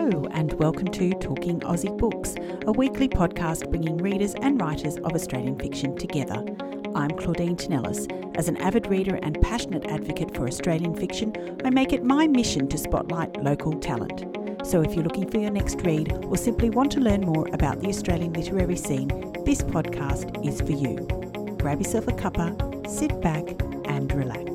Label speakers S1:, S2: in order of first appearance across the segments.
S1: Hello and welcome to Talking Aussie Books, a weekly podcast bringing readers and writers of Australian fiction together. I'm Claudine Tinellis. As an avid reader and passionate advocate for Australian fiction, I make it my mission to spotlight local talent. So if you're looking for your next read or simply want to learn more about the Australian literary scene, this podcast is for you. Grab yourself a cuppa, sit back and relax.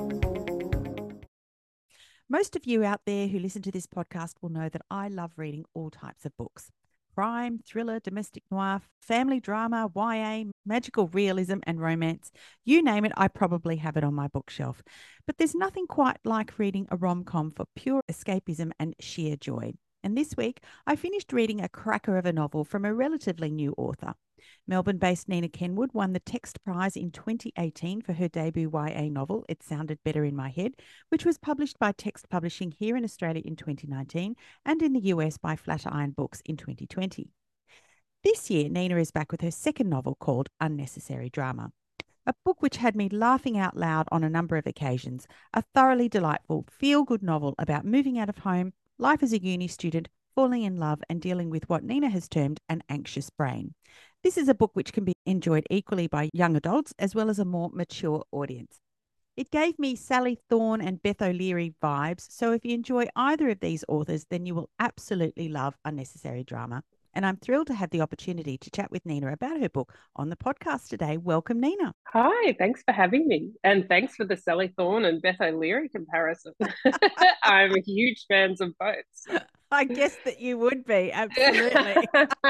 S1: Most of you out there who listen to this podcast will know that I love reading all types of books. Crime, thriller, domestic noir, family drama, YA, magical realism and romance. You name it, I probably have it on my bookshelf. But there's nothing quite like reading a rom-com for pure escapism and sheer joy. And this week, I finished reading a cracker of a novel from a relatively new author. Melbourne-based Nina Kenwood won the Text Prize in 2018 for her debut YA novel, It Sounded Better in My Head, which was published by Text Publishing here in Australia in 2019 and in the US by Flatiron Books in 2020. This year, Nina is back with her second novel called Unnecessary Drama, a book which had me laughing out loud on a number of occasions, a thoroughly delightful, feel-good novel about moving out of home, life as a uni student, falling in love and dealing with what Nina has termed an anxious brain. This is a book which can be enjoyed equally by young adults as well as a more mature audience. It gave me Sally Thorne and Beth O'Leary vibes, so if you enjoy either of these authors, then you will absolutely love Unnecessary Drama. And I'm thrilled to have the opportunity to chat with Nina about her book on the podcast today. Welcome, Nina.
S2: Hi, thanks for having me. And thanks for the Sally Thorne and Beth O'Leary comparison. I'm huge fans of both. So.
S1: I guess that you would be, absolutely.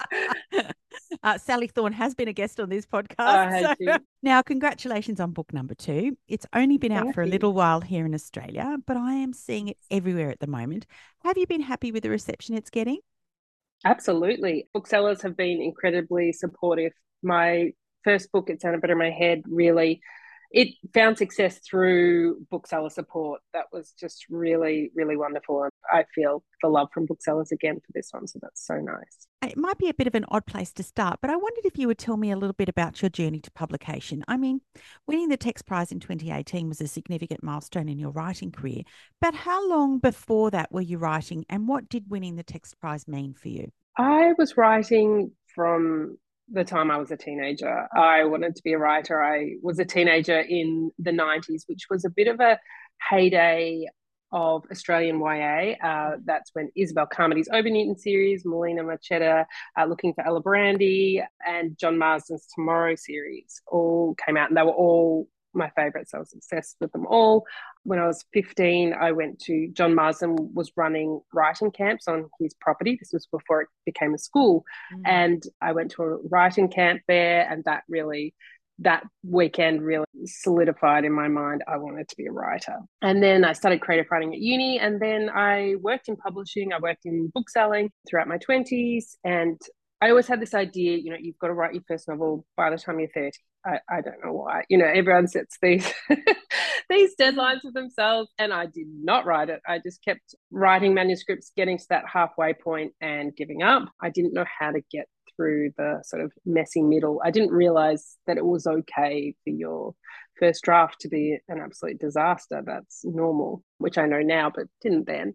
S1: Sally Thorne has been a guest on this podcast. Now, congratulations on book number 2. It's only been out for a little while here in Australia, but I am seeing it everywhere at the moment. Have you been happy with the reception it's getting?
S2: Absolutely. Booksellers have been incredibly supportive. My first book, It Sounded Better in My Head, really, it found success through bookseller support. That was just really, really wonderful. And I feel the love from booksellers again for this one. So that's so nice.
S1: It might be a bit of an odd place to start, but I wondered if you would tell me a little bit about your journey to publication. I mean, winning the Text Prize in 2018 was a significant milestone in your writing career, but how long before that were you writing and what did winning the Text Prize mean for you?
S2: I was writing from the time I was a teenager. I wanted to be a writer. I was a teenager in the 90s, which was a bit of a heyday of Australian YA. That's when Isabel Carmody's Over Newton series, Melina Macheta, Looking for Ella Brandy, and John Marsden's Tomorrow series all came out, and they were all my favourites. I was obsessed with them all. When I was 15, I went to John Marsden was running writing camps on his property. This was before it became a school. And I went to a writing camp there, and that weekend really solidified in my mind I wanted to be a writer. And then I started creative writing at uni, and then I worked in publishing. I worked in bookselling throughout my 20s, and I always had this idea, you've got to write your first novel by the time you're 30. I don't know why. Everyone sets these these deadlines for themselves, and I did not write it. I just kept writing manuscripts, getting to that halfway point and giving up. I didn't know how to get through the sort of messy middle. I didn't realize that it was okay for your first draft to be an absolute disaster. That's normal, which I know now, but didn't then.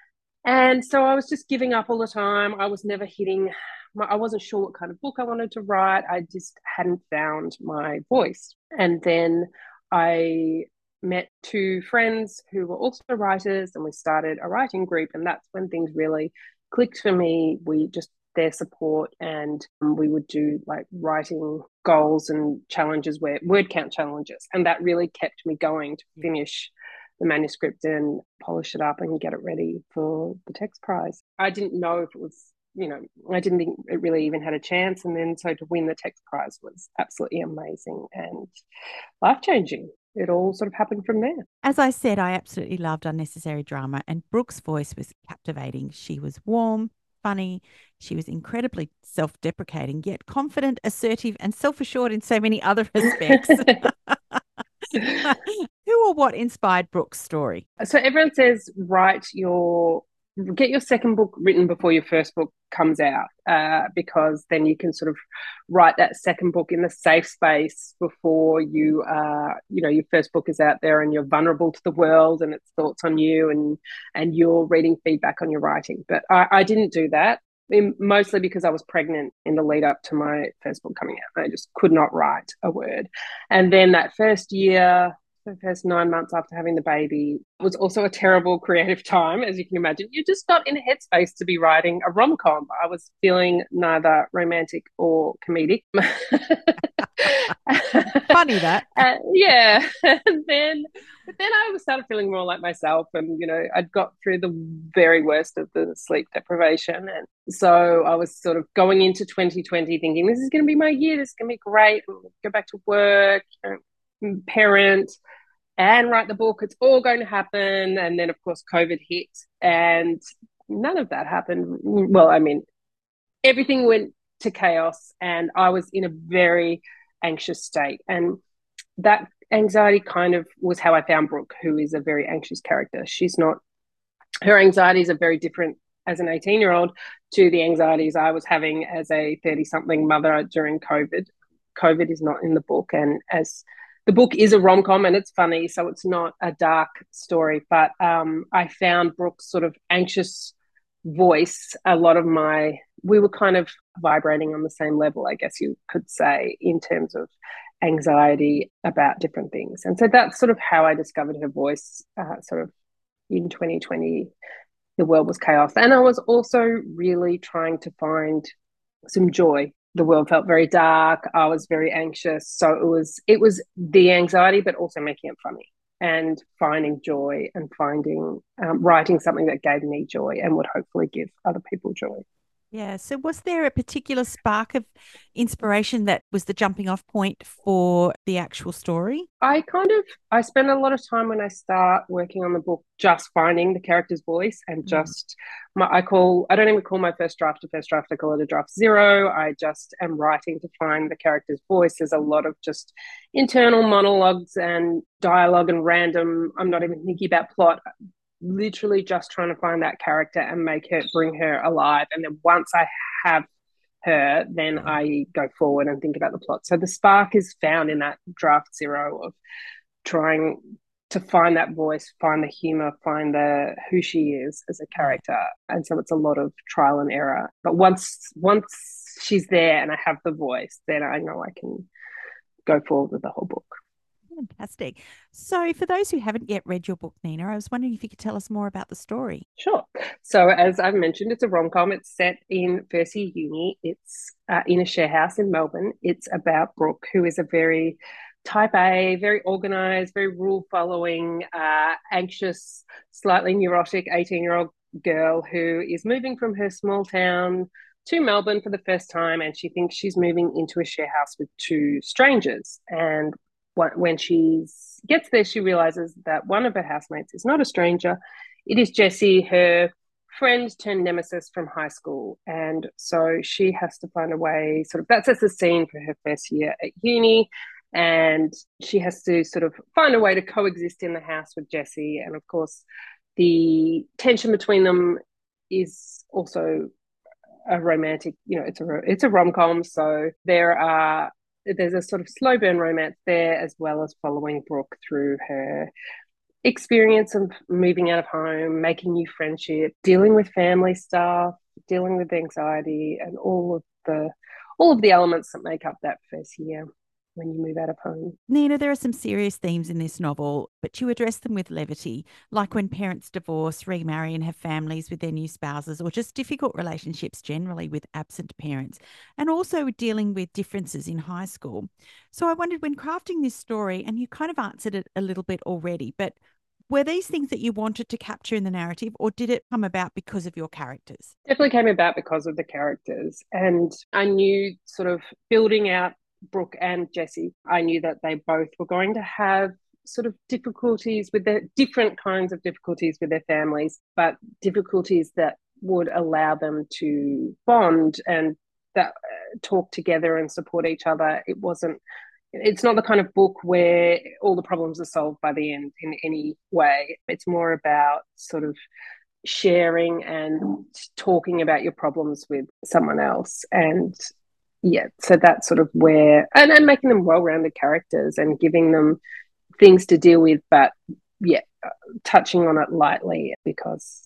S2: And so I was just giving up all the time. I was never I wasn't sure what kind of book I wanted to write. I just hadn't found my voice. And then I met 2 friends who were also writers, and we started a writing group. And that's when things really clicked for me. Their support, and we would do like writing goals and challenges, where word count challenges. And that really kept me going to finish the manuscript and polish it up and get it ready for the Text Prize. I didn't know if it was, I didn't think it really even had a chance. And then so to win the Text Prize was absolutely amazing and life-changing. It all sort of happened from there.
S1: As I said, I absolutely loved Unnecessary Drama, and Brooke's voice was captivating. She was warm, funny. She was incredibly self-deprecating, yet confident, assertive, and self-assured in so many other respects. Who or what inspired Brooke's story?
S2: So everyone says write your get your second book written before your first book comes out, because then you can sort of write that second book in the safe space before your first book is out there and you're vulnerable to the world and its thoughts on you, and you're reading feedback on your writing. But I didn't do that, mostly because I was pregnant in the lead up to my first book coming out. I just could not write a word. And then that first year, the first 9 months after having the baby, was also a terrible creative time, as you can imagine. You're just not in a headspace to be writing a rom-com. I was feeling neither romantic or comedic.
S1: Funny that.
S2: Yeah. But then I started feeling more like myself, and I'd got through the very worst of the sleep deprivation, and so I was sort of going into 2020 thinking, this is going to be my year, this is going to be great, I'll go back to work, parent, and write the book. It's all going to happen. And then, of course, COVID hit, and none of that happened. Well, I mean, everything went to chaos, and I was in a very anxious state. And that anxiety kind of was how I found Brooke, who is a very anxious character. Her anxieties are very different as an 18-year-old to the anxieties I was having as a 30-something mother during COVID. COVID is not in the book, and as the book is a rom-com and it's funny, so it's not a dark story, but I found Brooke's sort of anxious voice, we were kind of vibrating on the same level, I guess you could say, in terms of anxiety about different things. And so that's sort of how I discovered her voice, sort of in 2020. The world was chaos. And I was also really trying to find some joy. The world felt very dark. I was very anxious. So it was the anxiety, but also making it funny and finding joy and writing something that gave me joy and would hopefully give other people joy.
S1: Yeah. So, was there a particular spark of inspiration that was the jumping off point for the actual story?
S2: I spend a lot of time when I start working on the book just finding the character's voice and just I don't even call my first draft a first draft. I call it a draft zero. I just am writing to find the character's voice. There's a lot of just internal monologues and dialogue and I'm not even thinking about plot, literally just trying to find that character and bring her alive. And then once I have her, then I go forward and think about the plot. So the spark is found in that draft zero of trying to find that voice, find the humor, find who she is as a character. And so it's a lot of trial and error. But once she's there and I have the voice, then I know I can go forward with the whole book.
S1: Fantastic. So, for those who haven't yet read your book, Nina, I was wondering if you could tell us more about the story.
S2: Sure. So, as I've mentioned, it's a rom-com. It's set in first year uni. It's in a share house in Melbourne. It's about Brooke, who is a very type A, very organized, very rule-following, anxious, slightly neurotic 18-year-old girl who is moving from her small town to Melbourne for the first time, and she thinks she's moving into a share house with two strangers. And when she gets there, she realizes that one of her housemates is not a stranger. It is Jessie, her friend turned nemesis from high school. And so she has to find a way, that sets the scene for her first year at uni. And she has to sort of find a way to coexist in the house with Jessie. And of course, the tension between them is also a romantic, it's a rom-com. So there's a sort of slow burn romance there, as well as following Brooke through her experience of moving out of home, making new friendship, dealing with family stuff, dealing with anxiety, and all of the elements that make up that first year when you move out of home.
S1: Nina, there are some serious themes in this novel, but you address them with levity, like when parents divorce, remarry, and have families with their new spouses, or just difficult relationships generally with absent parents, and also dealing with differences in high school. So I wondered, when crafting this story, and you kind of answered it a little bit already, but were these things that you wanted to capture in the narrative, or did it come about because of your characters?
S2: Definitely came about because of the characters. And I knew, sort of building out Brooke and Jessie, I knew that they both were going to have sort of difficulties with their different kinds of difficulties with their families, but difficulties that would allow them to bond and that talk together and support each other. It's not the kind of book where all the problems are solved by the end in any way. It's more about sort of sharing and talking about your problems with someone else. And yeah, so that's sort of where, and making them well-rounded characters and giving them things to deal with, but yeah, touching on it lightly because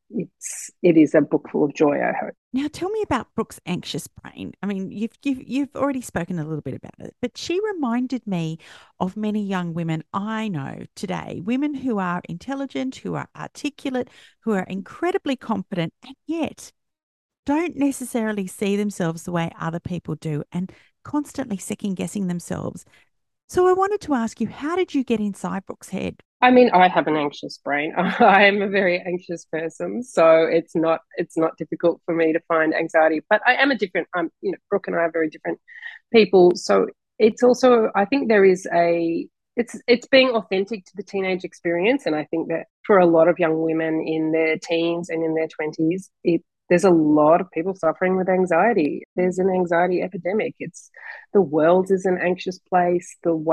S2: it is a book full of joy, I hope.
S1: Now, tell me about Brooke's anxious brain. I mean, you've already spoken a little bit about it, but she reminded me of many young women I know today, women who are intelligent, who are articulate, who are incredibly confident, and yet don't necessarily see themselves the way other people do and constantly second guessing themselves. So I wanted to ask you, how did you get inside Brooke's head?
S2: I mean, I have an anxious brain. I am a very anxious person, so it's not difficult for me to find anxiety. But I am a different. Brooke and I are very different people. So it's also, I think there is a it's being authentic to the teenage experience, and I think that for a lot of young women in their teens and in their 20s, there's a lot of people suffering with anxiety. There's an anxiety epidemic. It's the world is an anxious place.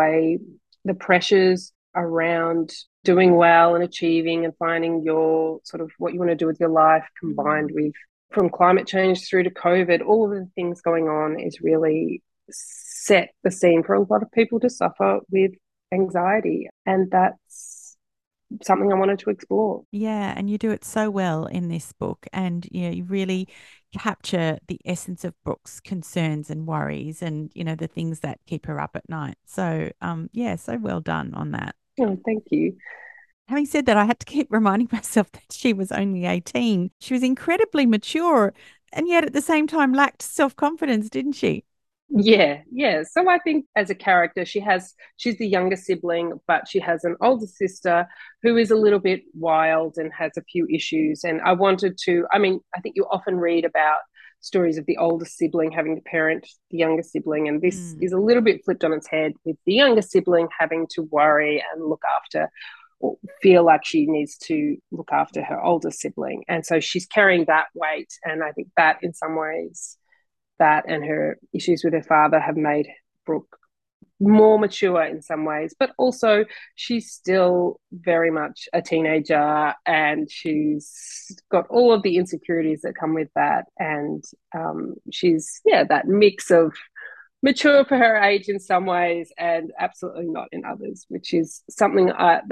S2: The pressures around doing well and achieving and finding your sort of what you want to do with your life, combined with from climate change through to COVID, all of the things going on is really set the scene for a lot of people to suffer with anxiety. And that's something I wanted to explore.
S1: Yeah, and you do it so well in this book, and you really capture the essence of Brooke's concerns and worries, and the things that keep her up at night. So, yeah, so well done on that.
S2: Oh, thank you.
S1: Having said that, I had to keep reminding myself that she was only 18. She was incredibly mature, and yet at the same time lacked self-confidence, didn't she?
S2: Yeah, yeah. So I think as a character, she's the younger sibling, but she has an older sister who is a little bit wild and has a few issues. And I mean, I think you often read about stories of the older sibling having to parent the younger sibling, and this
S1: Mm.
S2: is a little bit flipped on its head with the younger sibling having to worry and look after or feel like she needs to look after her older sibling. And so she's carrying that weight. And I think that in some ways that and her issues with her father have made Brooke more mature in some ways, but also she's still very much a teenager and she's got all of the insecurities that come with that. And she's, yeah, that mix of mature for her age in some ways and absolutely not in others, which is something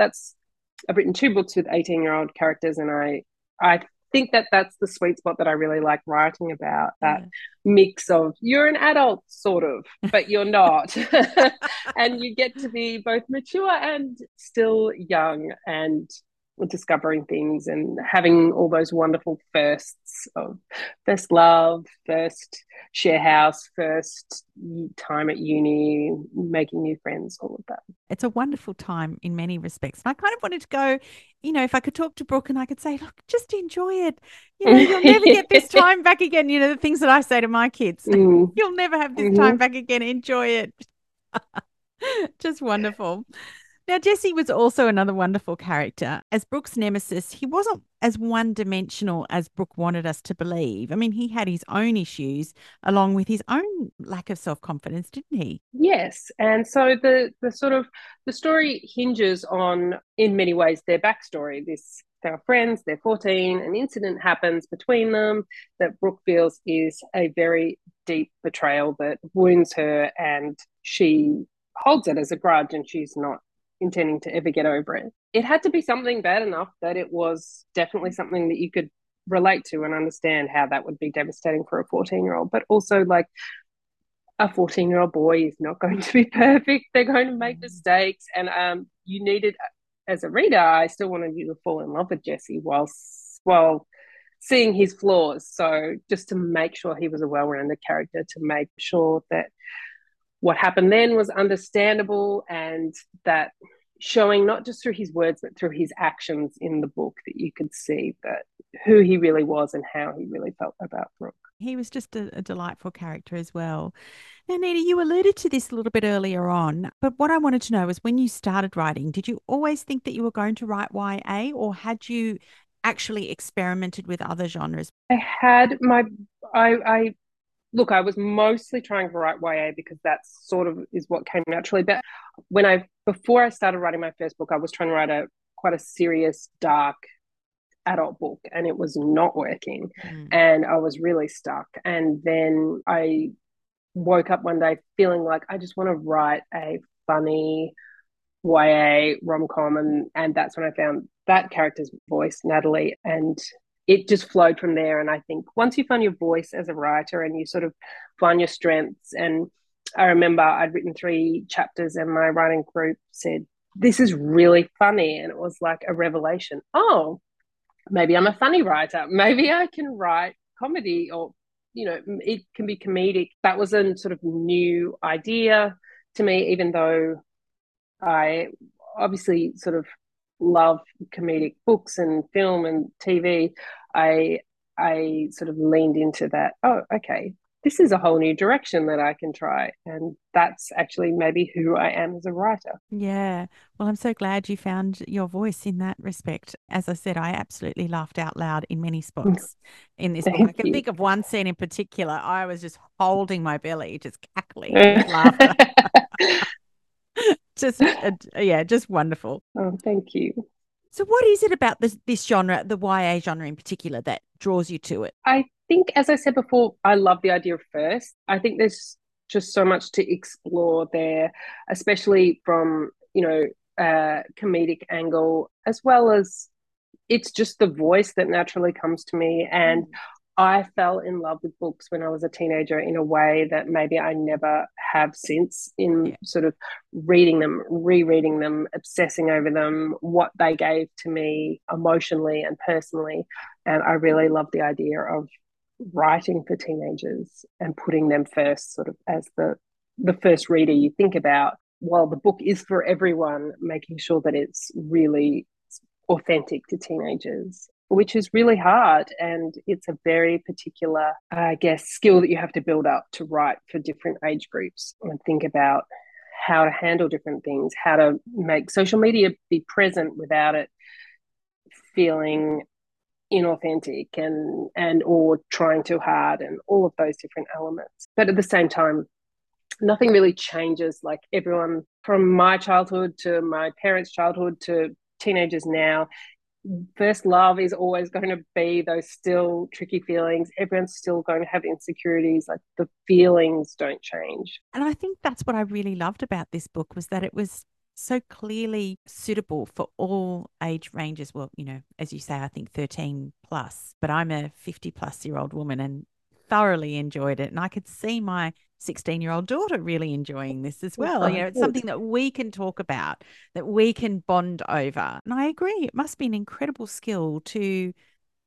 S2: I've written two books with 18-year-old characters, and I think that that's the sweet spot that I really like writing about, that
S1: Yeah.
S2: mix of you're an adult sort of, but you're not. And you get to be both mature and still young and discovering things and having all those wonderful firsts of first love, first share house, first time at uni, making new friends, all of that.
S1: It's a wonderful time in many respects. And I kind of wanted to go, if I could talk to Brooke and I could say, look, just enjoy it. You'll never get this time back again. The things that I say to my kids,
S2: Mm.
S1: you'll never have this time
S2: Mm-hmm.
S1: back again. Enjoy it. Just wonderful. Now, Jesse was also another wonderful character. As Brooke's nemesis, he wasn't as one dimensional as Brooke wanted us to believe. I mean, he had his own issues along with his own lack of self confidence, didn't he?
S2: Yes, and so the sort of the story hinges on, in many ways, their backstory. They're friends, they're 14, an incident happens between them that Brooke feels is a very deep betrayal that wounds her, and she holds it as a grudge, and she's not intending to ever get over it. It had to be something bad enough that it was definitely something that you could relate to and understand how that would be devastating for a 14-year-old, but also like a 14-year-old boy is not going to be perfect. They're going to make mistakes. And you needed, as a reader, I still wanted you to fall in love with Jesse while seeing his flaws. So just to make sure he was a well-rounded character, to make sure that what happened then was understandable, and that showing not just through his words but through his actions in the book that you could see that who he really was and how he really felt about Brooke.
S1: He was just a delightful character as well. Now, Nita, you alluded to this a little bit earlier on, but what I wanted to know is when you started writing, did you always think that you were going to write YA, or had you actually experimented with other genres?
S2: I had my I look, I was mostly trying to write YA because that's sort of is what came naturally. But before I started writing my first book, I was trying to write quite a serious, dark adult book and it was not working.
S1: Mm.
S2: And I was really stuck. And then I woke up one day feeling like I just want to write a funny YA rom-com, and that's when I found that character's voice, Natalie, and it just flowed from there. And I think once you find your voice as a writer and you sort of find your strengths, and I remember I'd written 3 chapters and my writing group said, this is really funny. And it was like a revelation. Oh, maybe I'm a funny writer. Maybe I can write comedy, or, you know, it can be comedic. That was a sort of new idea to me, even though I obviously sort of love comedic books and film and TV. I I sort of leaned into that. Oh, okay, this is a whole new direction that I can try, and that's actually maybe who I am as a writer.
S1: Yeah. Well, I'm so glad you found your voice in that respect. As I said, I absolutely laughed out loud in many spots in this book. I
S2: Thank
S1: can
S2: you.
S1: think of one scene in particular. I was just holding my belly, just cackling with laughter. Just, yeah, just wonderful.
S2: Oh, thank you.
S1: So, what is it about this genre, the YA genre in particular, that draws you to it?
S2: I think, as I said before, I love the idea of first. I think there's just so much to explore there, especially from, comedic angle, as well as it's just the voice that naturally comes to me. And I fell in love with books when I was a teenager in a way that maybe I never have since, in
S1: Yeah.
S2: sort of reading them, rereading them, obsessing over them, what they gave to me emotionally and personally. And I really love the idea of writing for teenagers and putting them first, sort of as the first reader you think about. While the book is for everyone, making sure that it's really authentic to teenagers, which is really hard. And it's a very particular, I guess, skill that you have to build up to write for different age groups and think about how to handle different things, how to make social media be present without it feeling inauthentic and or trying too hard, and all of those different elements. But at the same time, nothing really changes. Like, everyone from my childhood to my parents' childhood to teenagers now, first love is always going to be those still tricky feelings. Everyone's still going to have insecurities. Like, the feelings don't change.
S1: And I think that's what I really loved about this book, was that it was so clearly suitable for all age ranges. Well, as you say, I think 13 plus, but I'm a 50-plus-year-old woman and thoroughly enjoyed it. And I could see my 16-year-old daughter really enjoying this as well.
S2: Oh,
S1: It's
S2: good.
S1: something that we can talk about, that we can bond over. And I agree, it must be an incredible skill to,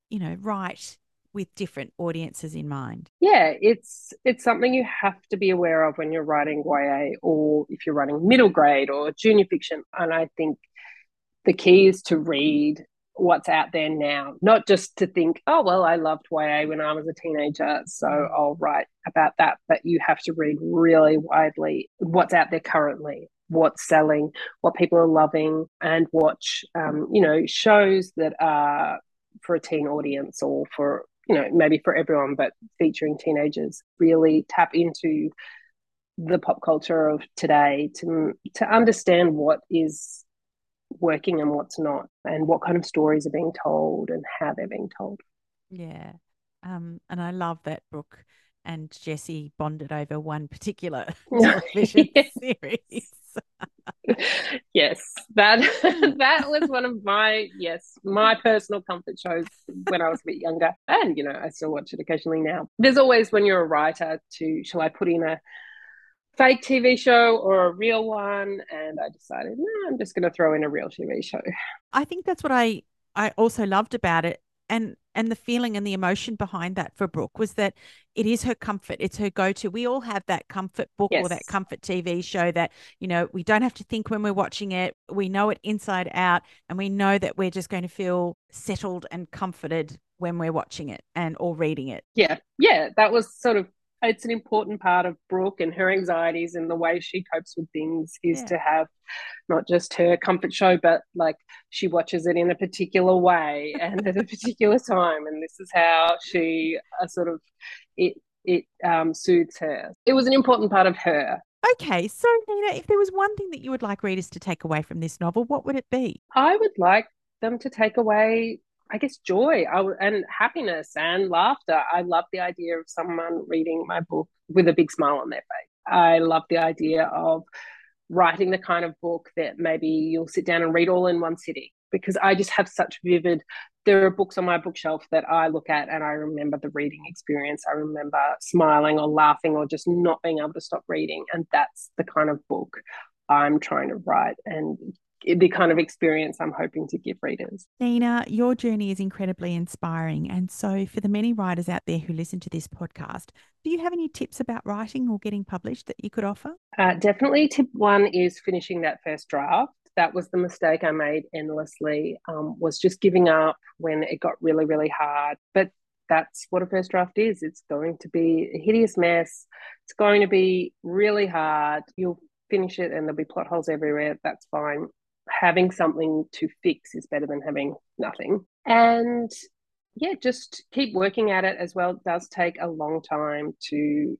S1: write with different audiences in mind.
S2: Yeah, it's something you have to be aware of when you're writing YA, or if you're writing middle grade or junior fiction. And I think the key is to read what's out there now, not just to think, oh, well, I loved YA when I was a teenager, so
S1: Mm.
S2: I'll write about that. But you have to read really widely what's out there currently, what's selling, what people are loving, and watch, shows that are for a teen audience, or for, maybe for everyone, but featuring teenagers. Really tap into the pop culture of today to understand what is working and what's not, and what kind of stories are being told and how they're being told.
S1: Yeah. And I love that Brooke and Jesse bonded over one particular television series.
S2: Yes, that that was one of my personal comfort shows when I was a bit younger, and I still watch it occasionally now. There's always, when you're a writer, to shall I put in a fake TV show or a real one, and I decided, no, I'm just going to throw in a real TV show.
S1: I think that's what I also loved about it, and the feeling and the emotion behind that for Brooke was that it is her comfort. It's her go-to. We all have that comfort book or that
S2: Yes.
S1: comfort TV show that, we don't have to think when we're watching it. We know it inside out, and we know that we're just going to feel settled and comforted when we're watching it and or reading it.
S2: Yeah, that was sort of, it's an important part of Brooke and her anxieties and the way she copes with things, is
S1: Yeah.
S2: to have not just her comfort show, but like, she watches it in a particular way and at a particular time, and this is how she sort of it soothes her. It was an important part of her.
S1: Okay, so Nina, if there was one thing that you would like readers to take away from this novel, what would it be?
S2: I would like them to take away I guess, joy and happiness and laughter. I love the idea of someone reading my book with a big smile on their face. I love the idea of writing the kind of book that maybe you'll sit down and read all in one sitting, because I just have such vivid, there are books on my bookshelf that I look at and I remember the reading experience. I remember smiling or laughing or just not being able to stop reading. And that's the kind of book I'm trying to write, and the kind of experience I'm hoping to give readers.
S1: Nina, your journey is incredibly inspiring. And so, for the many writers out there who listen to this podcast, do you have any tips about writing or getting published that you could offer?
S2: Definitely. Tip one is finishing that first draft. That was the mistake I made endlessly, was just giving up when it got really, really hard. But that's what a first draft is. It's going to be a hideous mess. It's going to be really hard. You'll finish it and there'll be plot holes everywhere. That's fine. Having something to fix is better than having nothing. And yeah, just keep working at it as well. It does take a long time to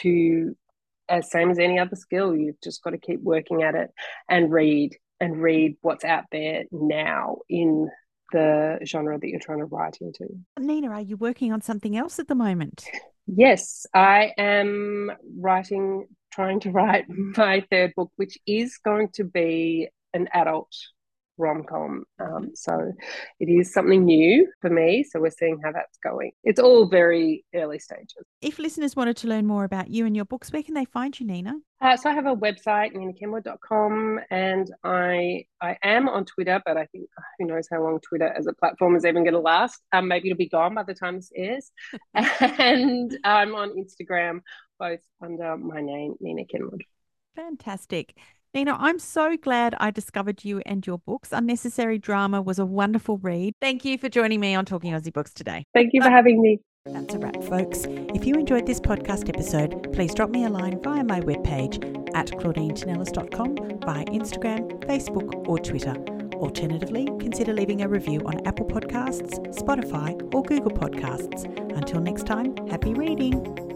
S2: as same as any other skill. You've just got to keep working at it and read what's out there now in the genre that you're trying to write into.
S1: Nina, are you working on something else at the moment?
S2: Yes, I am trying to write my third book, which is going to be an adult rom-com. So it is something new for me. So we're seeing how that's going. It's all very early stages.
S1: If listeners wanted to learn more about you and your books, where can they find you, Nina?
S2: So I have a website, ninakenwood.com, and I am on Twitter, but I think who knows how long Twitter as a platform is even going to last. Maybe it'll be gone by the time this airs. And I'm on Instagram, both under my name, Nina Kenwood.
S1: Fantastic. Nina, I'm so glad I discovered you and your books. Unnecessary Drama was a wonderful read. Thank you for joining me on Talking Aussie Books today.
S2: Thank you for having me.
S1: That's a wrap, folks. If you enjoyed this podcast episode, please drop me a line via my webpage at claudinetinellis.com, via Instagram, Facebook, or Twitter. Alternatively, consider leaving a review on Apple Podcasts, Spotify, or Google Podcasts. Until next time, happy reading.